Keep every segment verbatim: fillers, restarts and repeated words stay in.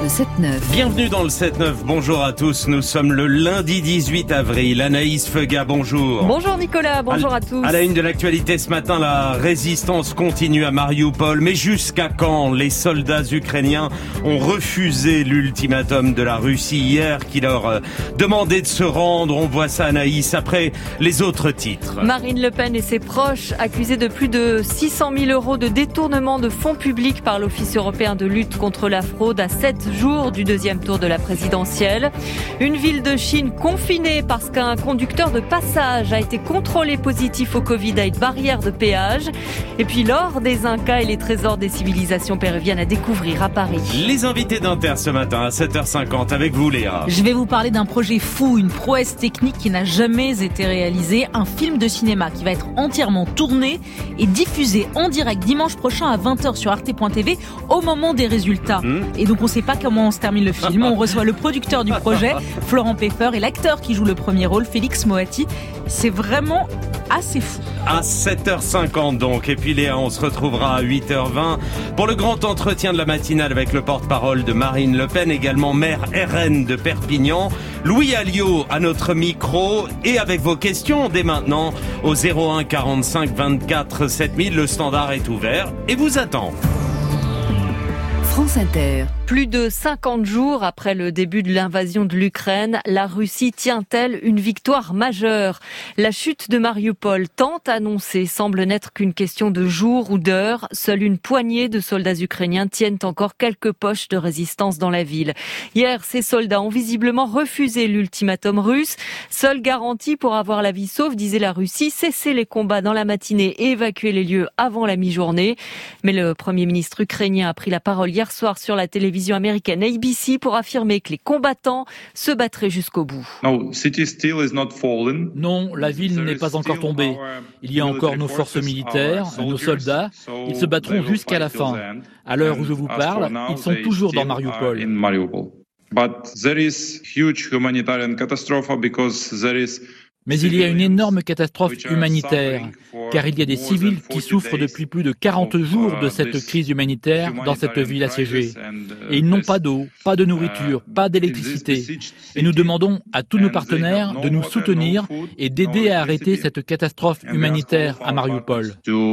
le sept neuf. Bienvenue dans le sept neuf, bonjour à tous, nous sommes le lundi dix-huit avril. Anaïs Feuga, bonjour. Bonjour Nicolas, bonjour à, à tous. À la une de l'actualité ce matin, la résistance continue à Mariupol. Mais jusqu'à quand les soldats ukrainiens ont refusé l'ultimatum de la Russie hier qui leur euh, demandait de se rendre? On voit ça, Anaïs, après les autres titres. Marine Le Pen et ses proches accusés de plus de six cent mille euros de détournement de fonds publics par l'Office européen de lutte contre la fraude à sept jours du deuxième tour de la présidentielle. Une ville de Chine confinée parce qu'un conducteur de passage a été contrôlé positif au Covid à une barrière de péage. Et puis l'or des Incas et les trésors des civilisations péruviennes à découvrir à Paris. Les invités d'Inter ce matin à sept heures cinquante avec vous, Léa. Je vais vous parler d'un projet fou, une prouesse technique qui n'a jamais été réalisée, un film de cinéma qui va être entièrement tourné et diffusé en direct dimanche prochain à vingt heures sur arte point t v au moment des résultats. Mmh. Et donc on ne sait pas comment se termine le film. On reçoit le producteur du projet, Florent Peffer, et l'acteur qui joue le premier rôle, Félix Moati. C'est vraiment assez fou. À sept heures cinquante donc. Et puis Léa, on se retrouvera à huit heures vingt pour le grand entretien de la matinale avec le porte-parole de Marine Le Pen, également maire R N de Perpignan, Louis Alliot à notre micro, et avec vos questions dès maintenant au zéro un quarante-cinq vingt-quatre sept mille. Le standard est ouvert et vous attend. France Inter. Plus de cinquante jours après le début de l'invasion de l'Ukraine, la Russie tient-elle une victoire majeure? La chute de Mariupol, tant annoncée, semble n'être qu'une question de jours ou d'heures. Seule une poignée de soldats ukrainiens tiennent encore quelques poches de résistance dans la ville. Hier, ces soldats ont visiblement refusé l'ultimatum russe. Seule garantie pour avoir la vie sauve, disait la Russie, cesser les combats dans la matinée et évacuer les lieux avant la mi-journée. Mais le Premier ministre ukrainien a pris la parole hier soir sur la télévision américaine A B C pour affirmer que les combattants se battraient jusqu'au bout. Non, la ville n'est pas encore tombée. Il y a encore nos forces militaires, nos soldats. Ils se battront jusqu'à la fin. À l'heure où je vous parle, ils sont toujours dans Mariupol. Mais il y a une énorme catastrophe humanitaire, car il y a des civils qui souffrent depuis plus de quarante jours de cette crise humanitaire dans cette ville assiégée. Et ils n'ont pas d'eau, pas de nourriture, pas d'électricité. Et nous demandons à tous nos partenaires de nous soutenir et d'aider à arrêter cette catastrophe humanitaire à Mariupol.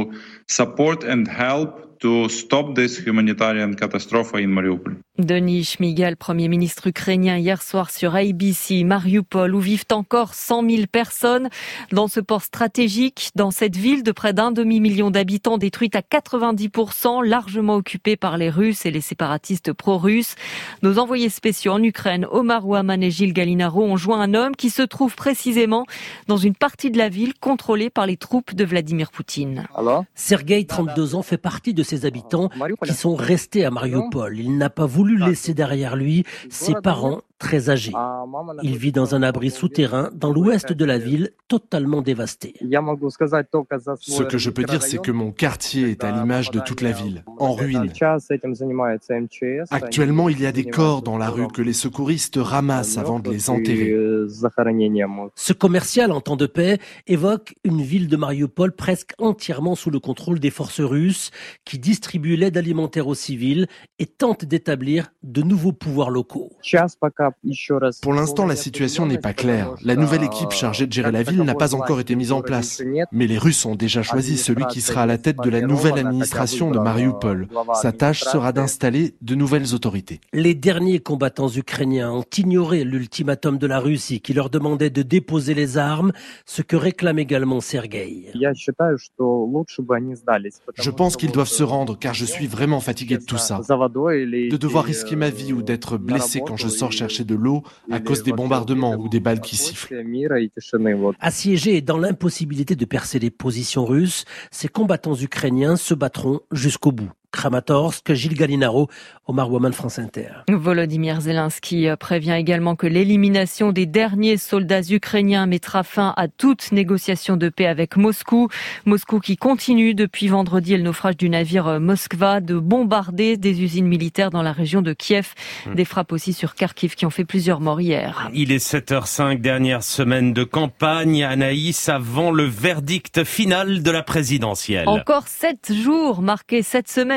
To stop this humanitarian catastrophe in Mariupol. Denis Shmyhal, Premier ministre ukrainien, hier soir sur A B C, Mariupol, où vivent encore cent mille personnes dans ce port stratégique, dans cette ville de près d'un demi-million d'habitants, détruite à quatre-vingt-dix pour cent, largement occupée par les Russes et les séparatistes pro-russes. Nos envoyés spéciaux en Ukraine, Omar Ouaman et Gilles Gallinaro, ont joint un homme qui se trouve précisément dans une partie de la ville contrôlée par les troupes de Vladimir Poutine. Sergueï, trente-deux ans, fait partie de ses habitants qui sont restés à Mariupol. Il n'a pas voulu laisser derrière lui ses parents très âgés. Il vit dans un abri souterrain dans l'ouest de la ville, totalement dévasté. Ce que je peux dire, c'est que mon quartier est à l'image de toute la ville, en ruine. Actuellement, il y a des corps dans la rue que les secouristes ramassent avant de les enterrer. Ce commercial en temps de paix évoque une ville de Mariupol presque entièrement sous le contrôle des forces russes qui distribuent l'aide alimentaire aux civils et tentent d'établir de nouveaux pouvoirs locaux. Pour l'instant, la situation n'est pas claire. La nouvelle équipe chargée de gérer la ville n'a pas encore été mise en place. Mais les Russes ont déjà choisi celui qui sera à la tête de la nouvelle administration de Mariupol. Sa tâche sera d'installer de nouvelles autorités. Les derniers combattants ukrainiens ont ignoré l'ultimatum de la Russie qui leur demandait de déposer les armes, ce que réclame également Sergueï. Je pense qu'ils doivent se rendre car je suis vraiment fatigué de tout ça. De devoir risquer ma vie ou d'être blessé quand je sors chercher de l'eau à cause des bombardements ou des balles qui sifflent. Assiégés et dans l'impossibilité de percer les positions russes, ces combattants ukrainiens se battront jusqu'au bout. Kramatorsk, Gilles Gallinaro, Omar Ouaman, France Inter. Volodymyr Zelensky prévient également que l'élimination des derniers soldats ukrainiens mettra fin à toute négociation de paix avec Moscou. Moscou qui continue depuis vendredi et le naufrage du navire Moskva de bombarder des usines militaires dans la région de Kiev. Des frappes aussi sur Kharkiv qui ont fait plusieurs morts hier. Il est sept heures cinq, dernière semaine de campagne, Anaïs, avant le verdict final de la présidentielle. Encore sept jours marqués cette semaine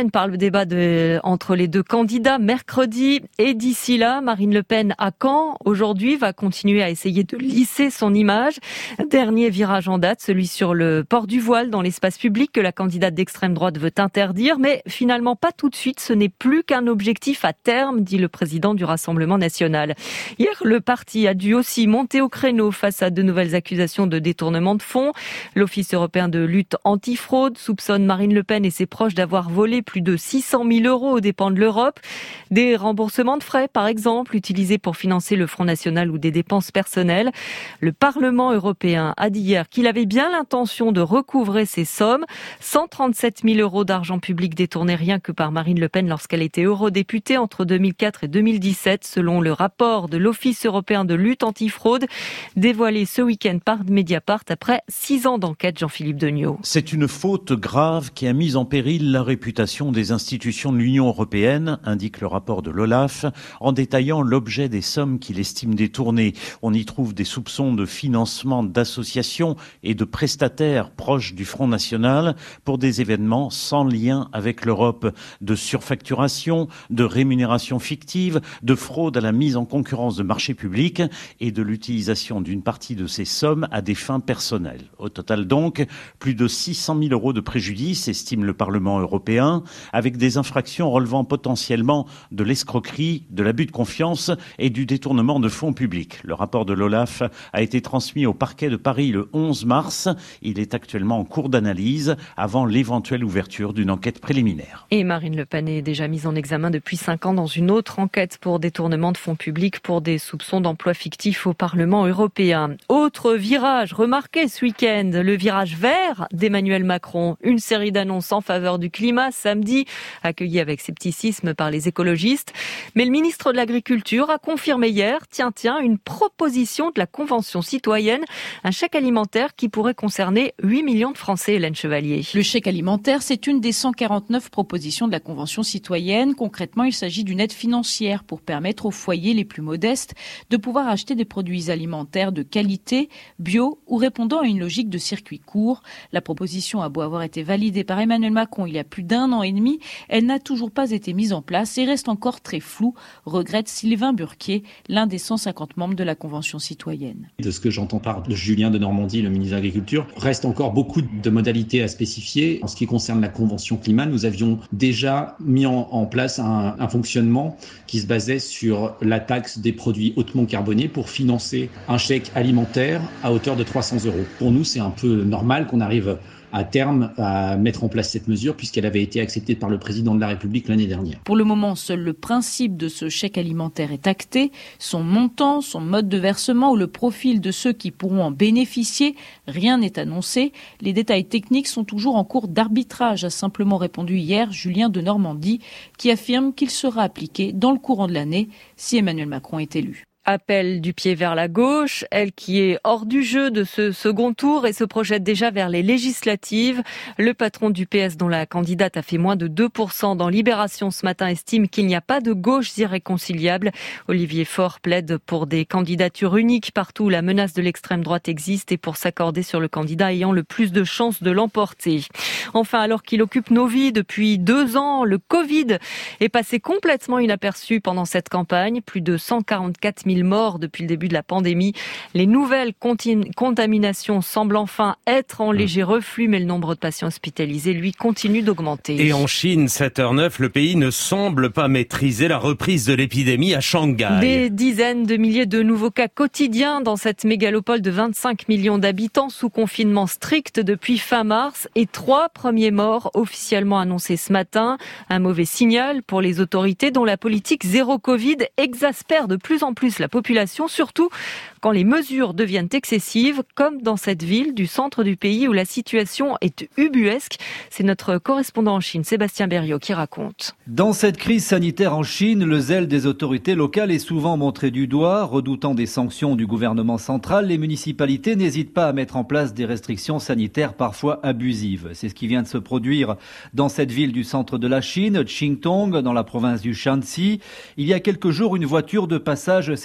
semaine par le débat de, entre les deux candidats mercredi. Et d'ici là, Marine Le Pen à Caen, aujourd'hui, va continuer à essayer de lisser son image. Dernier virage en date, celui sur le port du voile dans l'espace public que la candidate d'extrême droite veut interdire. Mais finalement, pas tout de suite. Ce n'est plus qu'un objectif à terme, dit le président du Rassemblement national. Hier, le parti a dû aussi monter au créneau face à de nouvelles accusations de détournement de fonds. L'Office européen de lutte antifraude soupçonne Marine Le Pen et ses proches d'avoir volé plus de six cent mille euros aux dépens de l'Europe. Des remboursements de frais, par exemple, utilisés pour financer le Front National ou des dépenses personnelles. Le Parlement européen a dit hier qu'il avait bien l'intention de recouvrer ces sommes. cent trente-sept mille euros d'argent public détournés rien que par Marine Le Pen lorsqu'elle était eurodéputée entre deux mille quatre et deux mille dix-sept, selon le rapport de l'Office européen de lutte antifraude, dévoilé ce week-end par Mediapart après six ans d'enquête. Jean-Philippe Degnaud. C'est une faute grave qui a mis en péril la réputation des institutions de l'Union européenne, indique le rapport de l'Olaf, en détaillant l'objet des sommes qu'il estime détournées. On y trouve des soupçons de financement d'associations et de prestataires proches du Front National pour des événements sans lien avec l'Europe, de surfacturation, de rémunération fictive, de fraude à la mise en concurrence de marchés publics et de l'utilisation d'une partie de ces sommes à des fins personnelles. Au total donc, plus de six cent mille euros de préjudice, estime le Parlement européen, avec des infractions relevant potentiellement de l'escroquerie, de l'abus de confiance et du détournement de fonds publics. Le rapport de l'Olaf a été transmis au parquet de Paris le onze mars. Il est actuellement en cours d'analyse avant l'éventuelle ouverture d'une enquête préliminaire. Et Marine Le Pen est déjà mise en examen depuis cinq ans dans une autre enquête pour détournement de fonds publics pour des soupçons d'emploi fictif au Parlement européen. Autre virage remarqué ce week-end, le virage vert d'Emmanuel Macron. Une série d'annonces en faveur du climat samedi, accueillie avec scepticisme par les écologistes. Mais le ministre de l'Agriculture a confirmé hier, tiens, tiens, une proposition de la Convention citoyenne, un chèque alimentaire qui pourrait concerner huit millions de Français, Hélène Chevalier. Le chèque alimentaire, c'est une des cent quarante-neuf propositions de la Convention citoyenne. Concrètement, il s'agit d'une aide financière pour permettre aux foyers les plus modestes de pouvoir acheter des produits alimentaires de qualité, bio ou répondant à une logique de circuit court. La proposition a beau avoir été validée par Emmanuel Macron il y a plus d'un an et demi, elle n'a toujours pas été mise en place et reste encore très floue, regrette Sylvain Burquier, l'un des cent cinquante membres de la Convention citoyenne. De ce que j'entends par Julien Denormandie, le ministre de l'Agriculture, reste encore beaucoup de modalités à spécifier. En ce qui concerne la Convention climat, nous avions déjà mis en, en place un, un fonctionnement qui se basait sur la taxe des produits hautement carbonés pour financer un chèque alimentaire à hauteur de trois cents euros. Pour nous, c'est un peu normal qu'on arrive à terme à mettre en place cette mesure puisqu'elle avait été acceptée par le président de la République l'année dernière. Pour le moment, seul le principe de ce chèque alimentaire est acté. Son montant, son mode de versement ou le profil de ceux qui pourront en bénéficier, rien n'est annoncé. Les détails techniques sont toujours en cours d'arbitrage, a simplement répondu hier Julien Denormandie, qui affirme qu'il sera appliqué dans le courant de l'année si Emmanuel Macron est élu. Appel du pied vers la gauche, elle qui est hors du jeu de ce second tour et se projette déjà vers les législatives. Le patron du P S, dont la candidate a fait moins de deux pour cent dans Libération ce matin, estime qu'il n'y a pas de gauches irréconciliables. Olivier Faure plaide pour des candidatures uniques partout où la menace de l'extrême droite existe et pour s'accorder sur le candidat ayant le plus de chances de l'emporter. Enfin, alors qu'il occupe nos vies depuis deux ans, le Covid est passé complètement inaperçu pendant cette campagne. Plus de cent quarante-quatre mille morts depuis le début de la pandémie. Les nouvelles continu- contaminations semblent enfin être en léger reflux, mais le nombre de patients hospitalisés, lui, continue d'augmenter. Et en Chine, sept heures neuf, le pays ne semble pas maîtriser la reprise de l'épidémie à Shanghai. Des dizaines de milliers de nouveaux cas quotidiens dans cette mégalopole de vingt-cinq millions d'habitants sous confinement strict depuis fin mars et trois premiers morts officiellement annoncés ce matin. Un mauvais signal pour les autorités dont la politique zéro Covid exaspère de plus en plus la population, surtout quand les mesures deviennent excessives, comme dans cette ville du centre du pays où la situation est ubuesque. C'est notre correspondant en Chine, Sébastien Berriot, qui raconte. Dans cette crise sanitaire en Chine, le zèle des autorités locales est souvent montré du doigt. Redoutant des sanctions du gouvernement central, les municipalités n'hésitent pas à mettre en place des restrictions sanitaires parfois abusives. C'est ce qui vient de se produire dans cette ville du centre de la Chine, Qingtong, dans la province du Shanxi. Il y a quelques jours, une voiture de passage s'est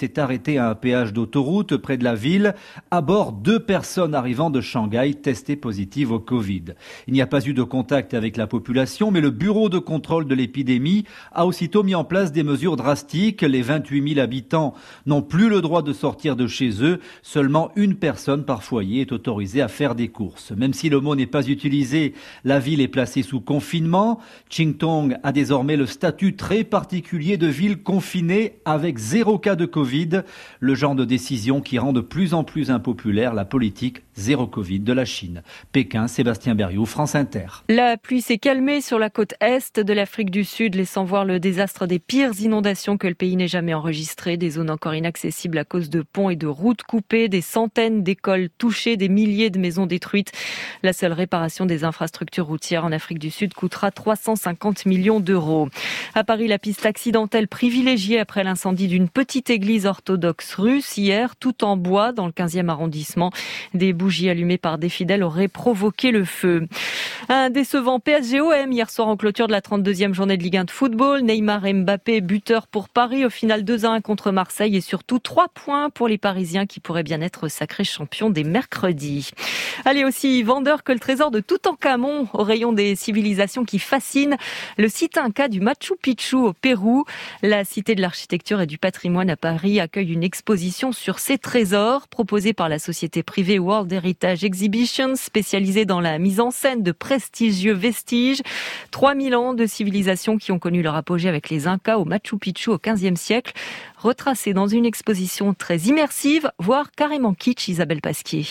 s'est arrêté à un péage d'autoroute près de la ville. À bord, deux personnes arrivant de Shanghai testées positives au Covid. Il n'y a pas eu de contact avec la population, mais le bureau de contrôle de l'épidémie a aussitôt mis en place des mesures drastiques. Les vingt-huit mille habitants n'ont plus le droit de sortir de chez eux. Seulement une personne par foyer est autorisée à faire des courses. Même si le mot n'est pas utilisé, la ville est placée sous confinement. Qingtong a désormais le statut très particulier de ville confinée avec zéro cas de Covid. Le genre de décision qui rend de plus en plus impopulaire la politique zéro Covid de la Chine. Pékin, Sébastien Berriot, France Inter. La pluie s'est calmée sur la côte est de l'Afrique du Sud, laissant voir le désastre des pires inondations que le pays n'ait jamais enregistrées. Des zones encore inaccessibles à cause de ponts et de routes coupées, des centaines d'écoles touchées, des milliers de maisons détruites. La seule réparation des infrastructures routières en Afrique du Sud coûtera trois cent cinquante millions d'euros. À Paris, la piste accidentelle privilégiée après l'incendie d'une petite église orthodoxe russe hier, tout en bois dans le quinzième arrondissement. Des bougies allumées par des fidèles auraient provoqué le feu. Un décevant P S G O M hier soir en clôture de la trente-deuxième journée de Ligue un de football. Neymar et Mbappé buteurs pour Paris au final deux à un contre Marseille et surtout trois points pour les Parisiens qui pourraient bien être sacrés champions dès mercredi. Allez, aussi vendeur que le trésor de Toutankhamon au rayon des civilisations qui fascinent, le site Inca du Machu Picchu au Pérou. La cité de l'architecture et du patrimoine à Paris accueille une exposition sur ces trésors proposée par la société privée World Heritage Exhibition, spécialisée dans la mise en scène de prestigieux vestiges. trois mille ans de civilisations qui ont connu leur apogée avec les Incas au Machu Picchu au quinzième siècle, retracés dans une exposition très immersive, voire carrément kitsch. Isabelle Pasquier.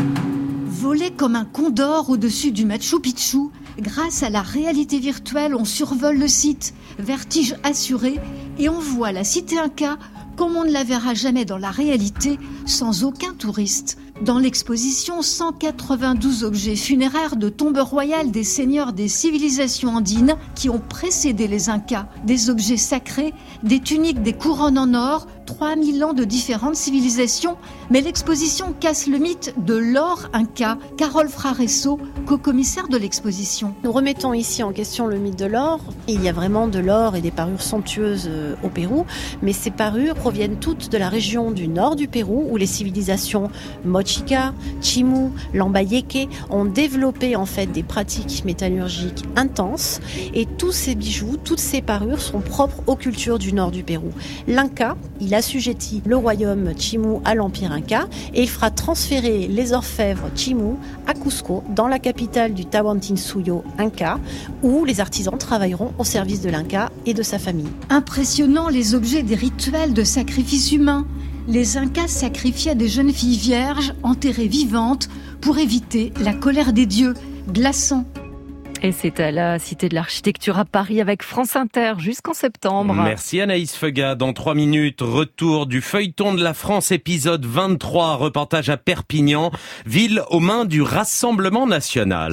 Voler comme un condor au-dessus du Machu Picchu, grâce à la réalité virtuelle, on survole le site, vertige assuré, et on voit la cité Inca comme on ne la verra jamais dans la réalité, sans aucun touriste. Dans l'exposition, cent quatre-vingt-douze objets funéraires de tombes royales des seigneurs des civilisations andines qui ont précédé les Incas. Des objets sacrés, des tuniques, des couronnes en or, trois mille ans de différentes civilisations. Mais l'exposition casse le mythe de l'or Inca. Carole Fraresso, co-commissaire de l'exposition. Nous remettons ici en question le mythe de l'or. Il y a vraiment de l'or et des parures somptueuses au Pérou, mais ces parures proviennent toutes de la région du nord du Pérou où les civilisations Mochica, Chimu, Lambayeque ont développé en fait des pratiques métallurgiques intenses et tous ces bijoux, toutes ces parures sont propres aux cultures du nord du Pérou. L'Inca, il assujettit le royaume Chimu à l'empire Inca et il fera transférer les orfèvres Chimu à Cusco, dans la capitale du Tawantinsuyo Inca, où les artisans travailleront au service de l'Inca et de sa famille. Impressionnant les objets des rituels de sacrifice humain. Les Incas sacrifiaient des jeunes filles vierges enterrées vivantes pour éviter la colère des dieux, glaçant. Et c'est à la Cité de l'Architecture à Paris avec France Inter jusqu'en septembre. Merci Anaïs Feuga. Dans trois minutes, retour du feuilleton de la France, épisode vingt-trois, reportage à Perpignan, ville aux mains du Rassemblement national.